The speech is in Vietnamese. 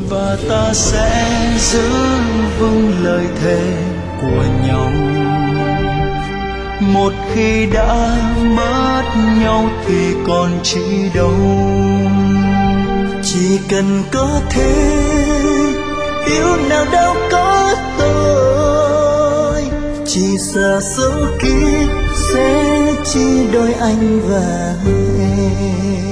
và ta sẽ giữ vững lời thề của nhau. Một khi đã mất nhau thì còn chi đâu, chỉ cần có thế yêu nào đâu có tôi, chỉ sợ số kiếp sẽ chia đôi anh và em.